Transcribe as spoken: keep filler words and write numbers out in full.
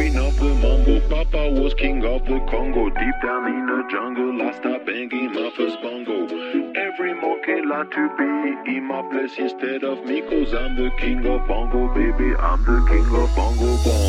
queen of the mambo. Papa was king of the Congo. Deep down in the jungle, I start banging my first bongo. Every monkey like to be in my place instead of me, cause I'm the king of bongo, baby. I'm the king of bongo bongo.